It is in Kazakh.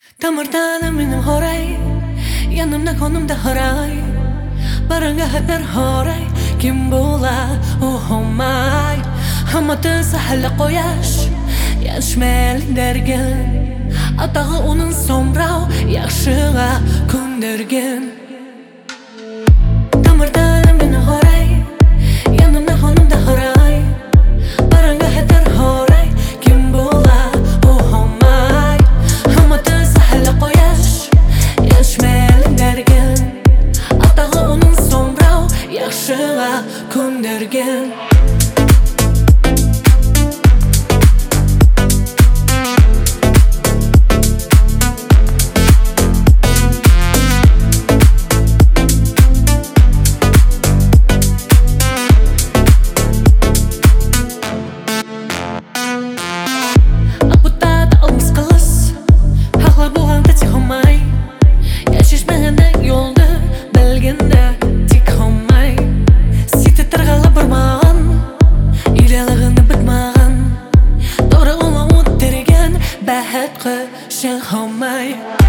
Тамырдан минем хорай, янымда конымда хорай, баранга хатар хорай, ким була ухомай. Хаматы сахалла кояш, яшмәл дәрген, атағы унын сомрау, яхшыға күндерген. Тамырдан минем хорай, янымда конымда хорай, баранга хатар хорай, ким була ухомай. Хаматы сахалла кояш, яшмәл дәрген, атағы унын сомрау, яхшыға күндерген. Bad 'cause 想好美